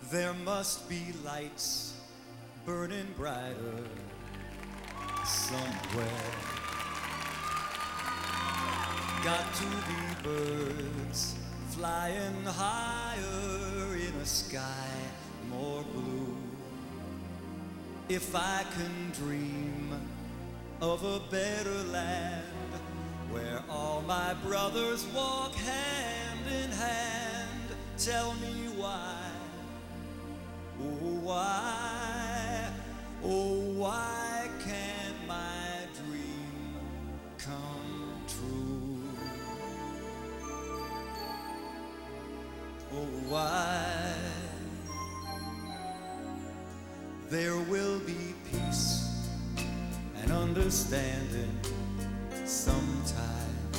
There must be lights burning brighter somewhere. Got to be birds flying higher in a sky more blue. If I can dream of a better land where all my brothers walk hand in hand, tell me why, oh why can't my dream come true? Oh why? There will be peace and understanding sometime.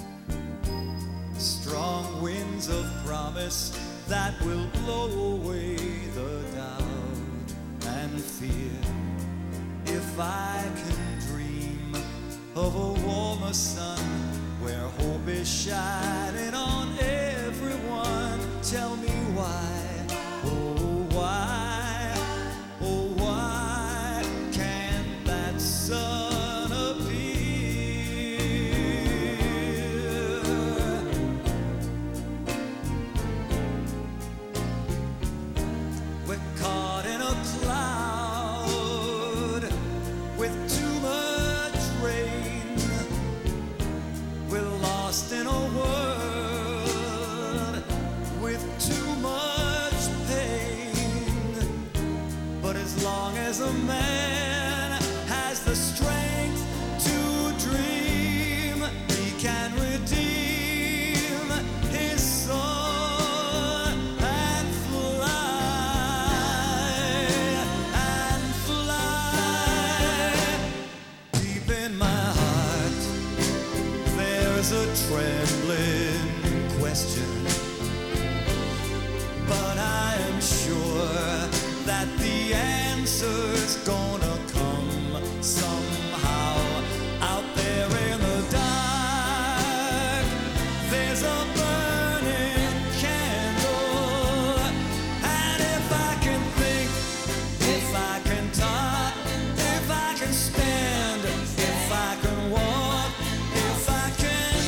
Strong winds of promise that will blow away the doubt and fear. If I can dream of a warmer sun where hope is shining on everyone, tell me why, oh why can't that sun appear? We're caught in a cloud with too much rain. We're lost in a world with too much pain. But as long as a man has the strength to dream, he can redeem his soul and fly. Deep in my heart, there's a trembling question, but I am sure that the answer's gonna come somehow. Out there in the dark, there's a burning candle, and if I can think, if I can talk, if I can stand, if I can walk, if I can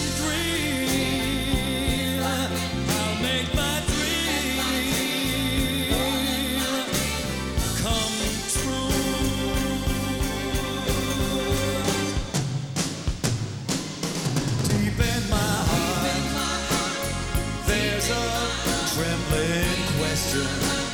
dream, I'll make my dream come true. Deep in my heart, there's a trembling question,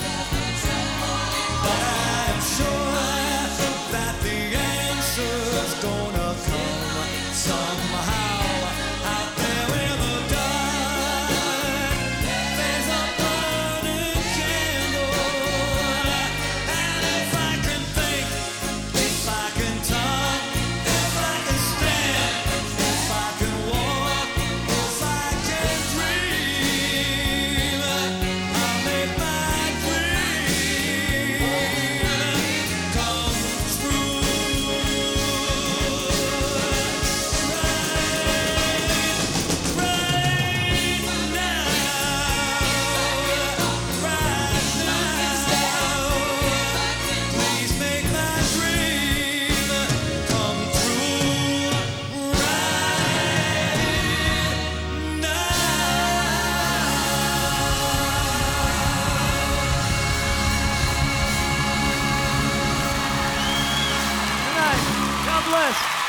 but I'm sure that the answer's gonna come somehow. Out there in the dark, there's a burning candle, and if I can think, if I can talk, if I can stand, if I can walk, if I can dream, I'll make my dream come true. Please make my dream come true right now. Good night. God bless.